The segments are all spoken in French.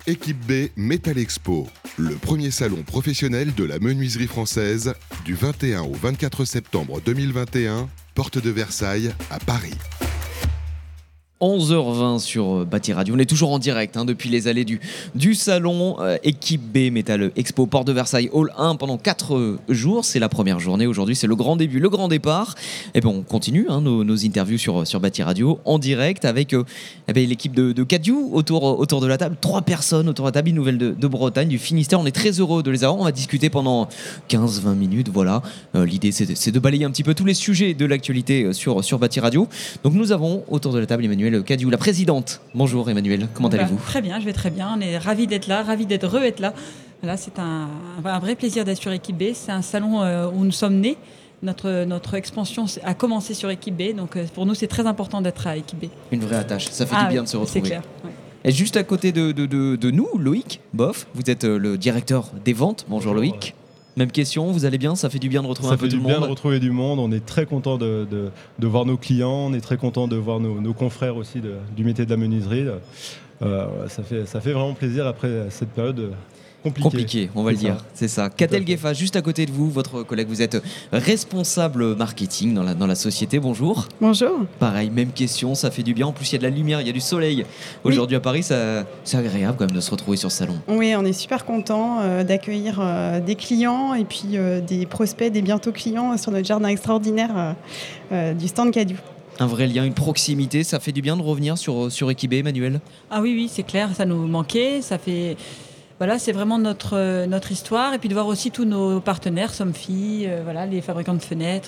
Équipe B Metal Expo, le premier salon professionnel de la menuiserie française du 21 au 24 septembre 2021, porte de Versailles à Paris. 11h20 sur Bâti Radio. On est toujours en direct depuis les allées du salon Équipe B Metal Expo Porte de Versailles Hall 1 pendant 4 jours. C'est la première journée aujourd'hui, c'est le grand début, le grand départ. Et bien on continue nos interviews sur Bâti Radio en direct avec l'équipe de Cadieux autour de la table. 3 personnes autour de la table, une nouvelle de Bretagne, du Finistère. On est très heureux de les avoir. On va discuter pendant 15-20 minutes. Voilà. L'idée c'est de balayer un petit peu tous les sujets de l'actualité sur Bâti Radio. Donc nous avons autour de la table Emmanuelle Cadieux, la présidente. Bonjour Emmanuelle, comment allez-vous ? Très bien, je vais très bien. On est ravis d'être là, ravis d'être là. Là, c'est un vrai plaisir d'être sur Équipe B. C'est un salon où nous sommes nés. Notre expansion a commencé sur Équipe B. Donc pour nous, c'est très important d'être à Équipe B. Une vraie attache, ça fait du bien de se retrouver. C'est clair. Ouais. Et juste à côté de nous, Loïc Boff, vous êtes le directeur des ventes. Bonjour Loïc. Même question, vous allez bien ? Ça fait du bien de retrouver un peu tout le monde ? Ça fait du bien de retrouver du monde. On est très content de voir nos clients. On est très content de voir nos confrères aussi du métier de la menuiserie. Ça fait vraiment plaisir après cette période compliquée, on va le dire. C'est ça. Catel Gueffa, juste à côté de vous, votre collègue, vous êtes responsable marketing dans la société. Bonjour. Bonjour. Pareil, même question, ça fait du bien. En plus, il y a de la lumière, il y a du soleil. Aujourd'hui à Paris, c'est agréable quand même de se retrouver sur ce salon. Oui, on est super content d'accueillir des clients et puis des prospects, des bientôt clients sur notre jardin extraordinaire du stand Cadieux. Un vrai lien, une proximité, ça fait du bien de revenir sur Équipe B, Emmanuel ? Ah oui, c'est clair, ça nous manquait, ça fait... Voilà, c'est vraiment notre histoire. Et puis de voir aussi tous nos partenaires, Somfy, les fabricants de fenêtres.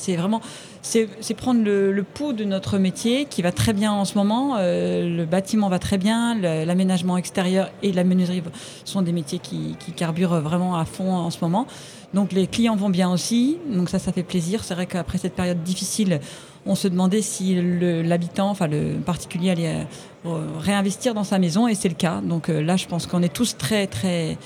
C'est prendre le pouls de notre métier qui va très bien en ce moment. Le bâtiment va très bien, l'aménagement extérieur et la menuiserie sont des métiers qui carburent vraiment à fond en ce moment. Donc les clients vont bien aussi. Donc ça fait plaisir. C'est vrai qu'après cette période difficile, on se demandait si l'habitant, le particulier allait réinvestir dans sa maison, et c'est le cas. Donc là, je pense qu'on est tous très, très...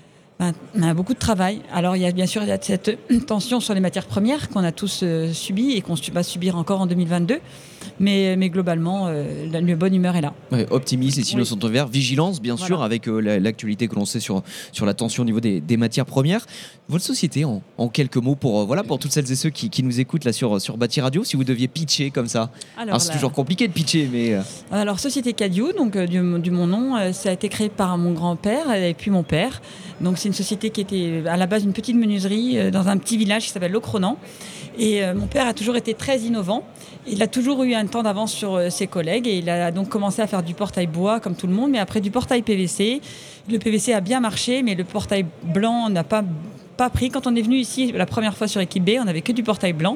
on a beaucoup de travail. Alors, il y a bien sûr cette tension sur les matières premières qu'on a tous subi et qu'on va subir encore en 2022. Mais globalement, la bonne humeur est là. Ouais, optimisme et signaux sont au vert. Vigilance, bien sûr, avec l'actualité que l'on sait sur la tension au niveau des matières premières. Votre société, en quelques mots, pour toutes celles et ceux qui nous écoutent là sur Bâti Radio, si vous deviez pitcher comme ça. Alors c'est toujours compliqué de pitcher, mais... Alors, Société Cadieux, donc du mon nom, ça a été créé par mon grand-père et puis mon père. Donc, c'est une société qui était à la base une petite menuiserie dans un petit village qui s'appelle Locronan. Et mon père a toujours été très innovant. Il a toujours eu un temps d'avance sur ses collègues et il a donc commencé à faire du portail bois comme tout le monde, mais après du portail PVC. Le PVC a bien marché, mais le portail blanc n'a pas pris. Quand on est venu ici la première fois sur Équipe B, on n'avait que du portail blanc.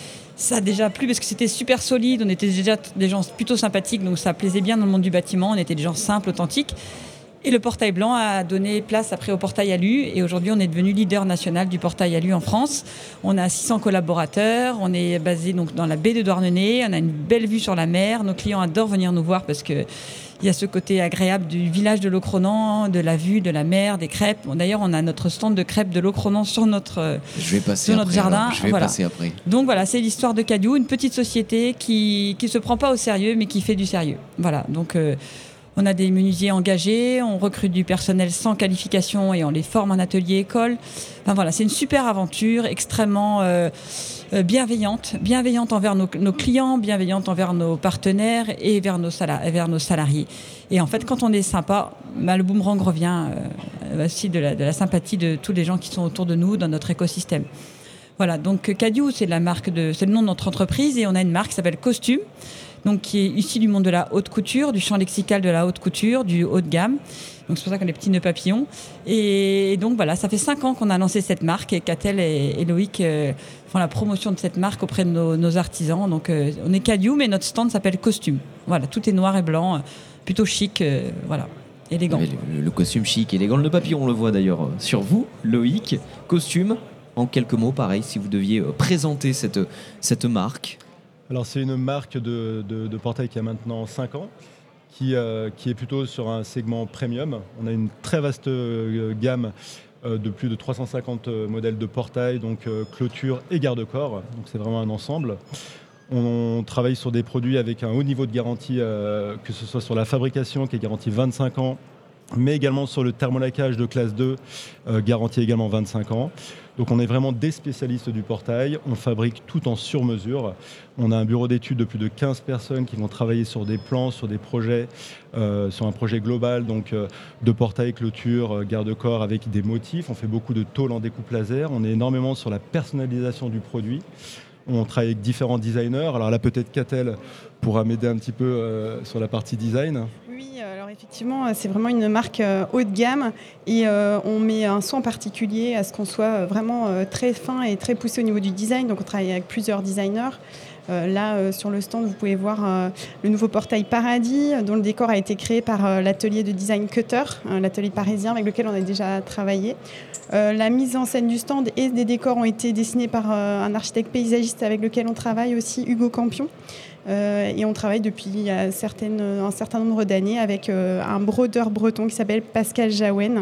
Ça a déjà plu parce que c'était super solide, on était déjà des gens plutôt sympathiques, donc ça plaisait bien dans le monde du bâtiment, on était des gens simples, authentiques. Et le portail blanc a donné place après au portail alu, et aujourd'hui on est devenu leader national du portail alu en France. On a 600 collaborateurs, on est basé donc dans la baie de Douarnenez, on a une belle vue sur la mer, nos clients adorent venir nous voir parce que il y a ce côté agréable du village de Locronan, de la vue, de la mer, des crêpes. D'ailleurs, on a notre stand de crêpes de Locronan sur notre jardin. Je vais passer après. Donc voilà, c'est l'histoire de Cadieux, une petite société qui se prend pas au sérieux, mais qui fait du sérieux. Voilà, donc on a des menuisiers engagés, on recrute du personnel sans qualification et on les forme en atelier école. Enfin voilà, c'est une super aventure, extrêmement bienveillante envers nos clients, bienveillante envers nos partenaires et vers nos salariés. Et en fait, quand on est sympa, le boomerang revient aussi de la sympathie de tous les gens qui sont autour de nous dans notre écosystème. Voilà, donc Cadieux, c'est le nom de notre entreprise, et on a une marque qui s'appelle Costume, donc qui est issue du monde de la haute couture, du champ lexical de la haute couture, du haut de gamme. Donc c'est pour ça qu'on a les petits nœuds papillons. Et donc voilà, ça fait 5 ans qu'on a lancé cette marque, et Catel et Loïc font la promotion de cette marque auprès de nos artisans. Donc on est Cadieux, mais notre stand s'appelle Costume. Voilà, tout est noir et blanc, plutôt chic, élégant. Le costume chic, élégant, le papillon, on le voit d'ailleurs sur vous, Loïc. Costume, en quelques mots, pareil, si vous deviez présenter cette marque. Alors c'est une marque de portail qui a maintenant 5 ans, qui est plutôt sur un segment premium. On a une très vaste gamme de plus de 350 modèles de portail, donc clôture et garde-corps. Donc c'est vraiment un ensemble. On travaille sur des produits avec un haut niveau de garantie, que ce soit sur la fabrication qui est garantie 25 ans, mais également sur le thermolaquage de classe 2, garanti également 25 ans. Donc on est vraiment des spécialistes du portail, on fabrique tout en sur-mesure. On a un bureau d'études de plus de 15 personnes qui vont travailler sur des plans, sur des projets, sur un projet global donc, de portail, clôture, garde-corps avec des motifs. On fait beaucoup de tôles en découpe laser, on est énormément sur la personnalisation du produit. On travaille avec différents designers. Alors là, peut-être Catel pourra m'aider un petit peu sur la partie design. Oui, alors effectivement, c'est vraiment une marque haut de gamme et on met un soin particulier à ce qu'on soit vraiment très fin et très poussé au niveau du design. Donc on travaille avec plusieurs designers. Là, sur le stand, vous pouvez voir le nouveau portail Paradis, dont le décor a été créé par l'atelier de design Cutter, l'atelier parisien avec lequel on a déjà travaillé. La mise en scène du stand et des décors ont été dessinés par un architecte paysagiste avec lequel on travaille aussi, Hugo Campion. Et on travaille depuis un certain nombre d'années avec un brodeur breton qui s'appelle Pascal Jaouen.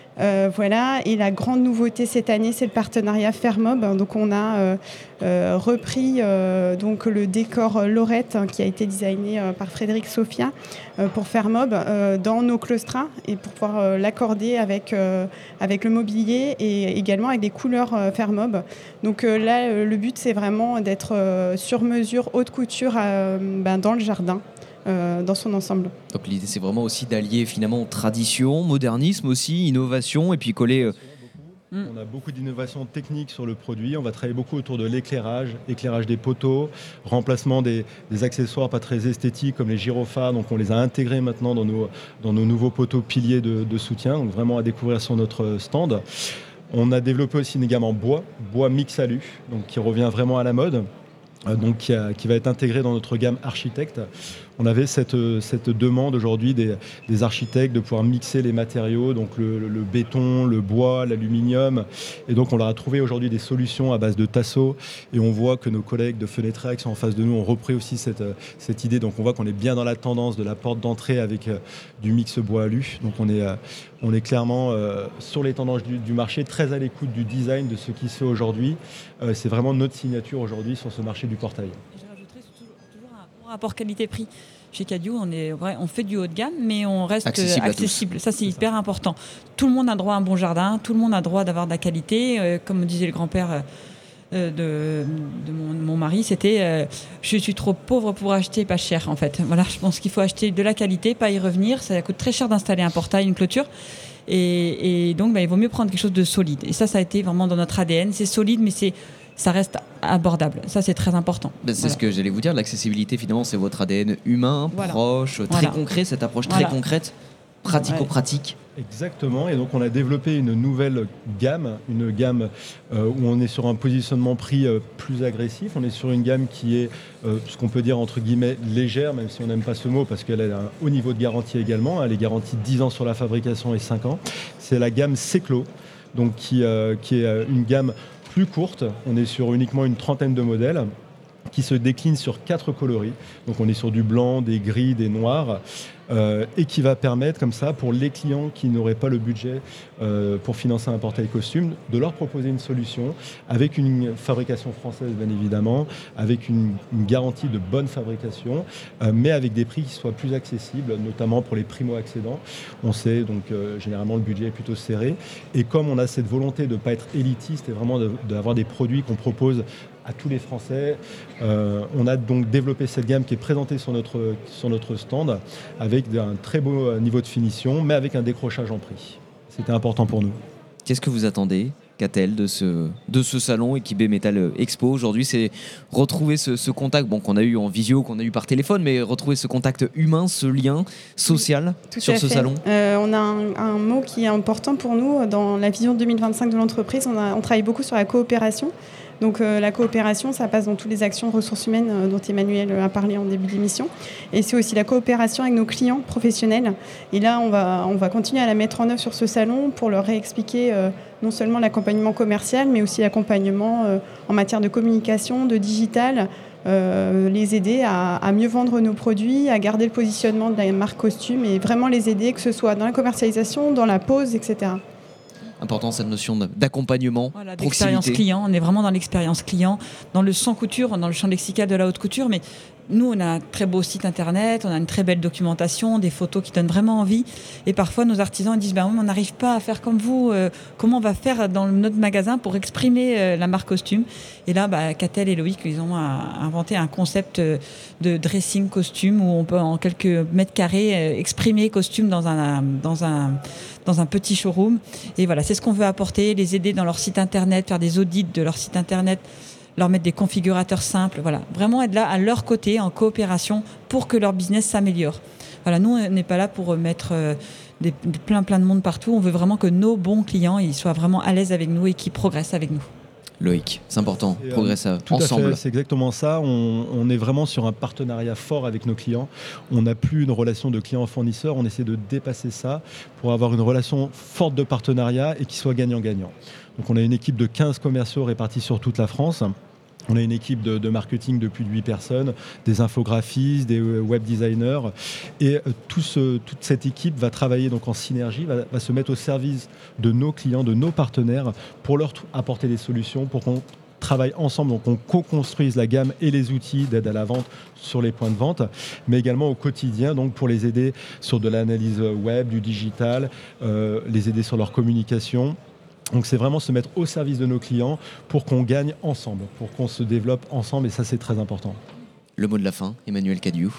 Voilà. Et la grande nouveauté cette année, c'est le partenariat Fermob. Donc on a repris donc le décor Lorette qui a été designé par Frédéric Sophia pour Fermob dans nos claustras et pour pouvoir l'accorder avec le mobilier et également avec des couleurs Fermob. Donc là, le but, c'est vraiment d'être sur mesure, haute couture dans le jardin. Dans son ensemble. Donc l'idée, c'est vraiment aussi d'allier finalement tradition, modernisme aussi, innovation, et puis coller... On a beaucoup d'innovations techniques sur le produit. On va travailler beaucoup autour de l'éclairage, éclairage des poteaux, remplacement des accessoires pas très esthétiques comme les gyrophares. Donc on les a intégrés maintenant dans nos nouveaux poteaux piliers de soutien. Donc vraiment à découvrir sur notre stand. On a développé aussi une gamme en bois mix alu, donc qui revient vraiment à la mode. Donc qui va être intégré dans notre gamme architecte. On avait cette demande aujourd'hui des architectes de pouvoir mixer les matériaux, donc le béton, le bois, l'aluminium. Et donc on leur a trouvé aujourd'hui des solutions à base de tasseaux. Et on voit que nos collègues de Fenetrex en face de nous ont repris aussi cette idée. Donc on voit qu'on est bien dans la tendance de la porte d'entrée avec du mix bois alu. Donc on est clairement sur les tendances du marché, très à l'écoute du design de ce qui se fait aujourd'hui. C'est vraiment notre signature aujourd'hui sur ce marché du portail. Je rajouterais toujours un bon rapport qualité-prix. Chez Cadieux, on fait du haut de gamme, mais on reste accessible. Ça, c'est hyper important. Tout le monde a droit à un bon jardin, tout le monde a droit d'avoir de la qualité. Comme disait le grand-père de mon mari, c'était je suis trop pauvre pour acheter pas cher, en fait. Voilà, je pense qu'il faut acheter de la qualité, pas y revenir. Ça coûte très cher d'installer un portail, une clôture. Et donc, il vaut mieux prendre quelque chose de solide. Et ça a été vraiment dans notre ADN. C'est solide, mais ça reste abordable. Ça, c'est très important. C'est ce que j'allais vous dire. L'accessibilité, finalement, c'est votre ADN humain, proche, très concret, cette approche très concrète, pratico-pratique. Exactement. Et donc, on a développé une nouvelle gamme, où on est sur un positionnement prix plus agressif. On est sur une gamme qui est, ce qu'on peut dire, entre guillemets, légère, même si on n'aime pas ce mot, parce qu'elle a un haut niveau de garantie également. Elle est garantie 10 ans sur la fabrication et 5 ans. C'est la gamme Seclo, donc qui est une gamme plus courte. On est sur uniquement une trentaine de modèles qui se déclinent sur 4 coloris. Donc on est sur du blanc, des gris, des noirs, et qui va permettre comme ça pour les clients qui n'auraient pas le budget pour financer un portail costume, de leur proposer une solution avec une fabrication française bien évidemment, avec une garantie de bonne fabrication, mais avec des prix qui soient plus accessibles, notamment pour les primo-accédants. On sait donc généralement le budget est plutôt serré, et comme on a cette volonté de ne pas être élitiste et vraiment d'avoir des produits qu'on propose à tous les Français. On a donc développé cette gamme qui est présentée sur notre stand avec un très beau niveau de finition, mais avec un décrochage en prix. C'était important pour nous. Qu'est-ce que vous attendez, Catel, de ce salon Equibé Metal Expo aujourd'hui? C'est retrouver ce contact qu'on a eu en visio, qu'on a eu par téléphone, mais retrouver ce contact humain, ce lien social sur ce salon. On a un mot qui est important pour nous dans la vision 2025 de l'entreprise. On travaille beaucoup sur la coopération. Donc la coopération, ça passe dans toutes les actions ressources humaines dont Emmanuel a parlé en début d'émission. Et c'est aussi la coopération avec nos clients professionnels. Et là, on va continuer à la mettre en œuvre sur ce salon pour leur réexpliquer non seulement l'accompagnement commercial, mais aussi l'accompagnement en matière de communication, de digital, les aider à mieux vendre nos produits, à garder le positionnement de la marque costume et vraiment les aider, que ce soit dans la commercialisation, dans la pose, etc. Important cette notion d'accompagnement, d'expérience client. On est vraiment dans l'expérience client, dans le sans couture, dans le champ lexical de la haute couture, mais nous, on a un très beau site internet, on a une très belle documentation, des photos qui donnent vraiment envie. Et parfois, nos artisans ils disent oui, on n'arrive pas à faire comme vous. Comment on va faire dans notre magasin pour exprimer la marque costume? Et là, Catel et Loïc, ils ont inventé un concept de dressing costume où on peut en quelques mètres carrés exprimer costume dans un petit showroom. Et voilà, c'est ce qu'on veut apporter, les aider dans leur site internet, faire des audits de leur site internet, leur mettre des configurateurs simples, voilà. Vraiment être là à leur côté, en coopération, pour que leur business s'améliore. Voilà, nous, on n'est pas là pour mettre plein de monde partout. On veut vraiment que nos bons clients ils soient vraiment à l'aise avec nous et qu'ils progressent avec nous. Loïc, c'est important, progresser tout ensemble. À fait, c'est exactement ça. On est vraiment sur un partenariat fort avec nos clients. On n'a plus une relation de client-fournisseur. On essaie de dépasser ça pour avoir une relation forte de partenariat et qui soit gagnant-gagnant. Donc on a une équipe de 15 commerciaux répartis sur toute la France. On a une équipe de marketing de plus de 8 personnes, des infographistes, des web designers. Et toute cette équipe va travailler donc en synergie, va se mettre au service de nos clients, de nos partenaires, pour leur apporter des solutions, pour qu'on travaille ensemble, donc on co-construise la gamme et les outils d'aide à la vente sur les points de vente, mais également au quotidien, donc pour les aider sur de l'analyse web, du digital, les aider sur leur communication. Donc c'est vraiment se mettre au service de nos clients pour qu'on gagne ensemble, pour qu'on se développe ensemble, et ça c'est très important. Le mot de la fin, Emmanuel Cadiou.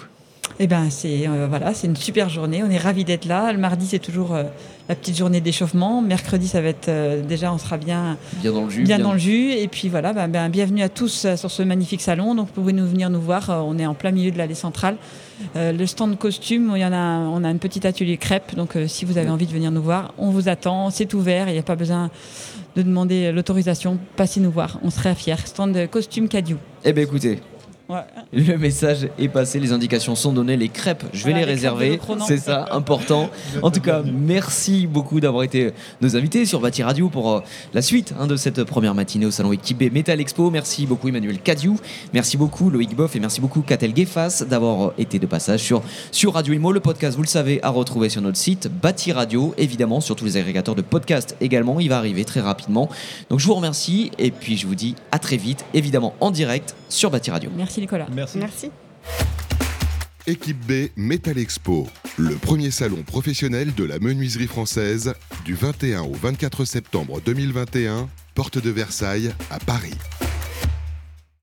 C'est une super journée, on est ravis d'être là. Le mardi c'est toujours la petite journée d'échauffement. Mercredi ça va être déjà on sera bien dans le jus. Bien dans le jus. Et puis voilà, bienvenue à tous sur ce magnifique salon. Donc vous pouvez venir nous voir, on est en plein milieu de l'allée centrale. Le stand costume, on a un petit atelier crêpes, donc si vous avez envie de venir nous voir, on vous attend, c'est ouvert, il n'y a pas besoin de demander l'autorisation, passez nous voir, on serait fiers. Stand costume Cadiou. Eh bien écoutez, ouais. Le message est passé, les indications sont données, les crêpes, je vais les réserver, c'est ça, important. En tout cas, merci beaucoup d'avoir été nos invités sur Bâti Radio pour la suite de cette première matinée au salon Équipe B Metal Expo. Merci beaucoup Emmanuel Cadiou, merci beaucoup Loïc Boff et merci beaucoup Catel Guéfas d'avoir été de passage sur Radio Imo. Le podcast, vous le savez, à retrouver sur notre site Bâti Radio, évidemment sur tous les agrégateurs de podcasts également, il va arriver très rapidement. Donc je vous remercie et puis je vous dis à très vite, évidemment en direct sur Bâti Radio. Merci Nicolas. Merci. Équipe B Metal Expo, le premier salon professionnel de la menuiserie française, du 21 au 24 septembre 2021, porte de Versailles à Paris.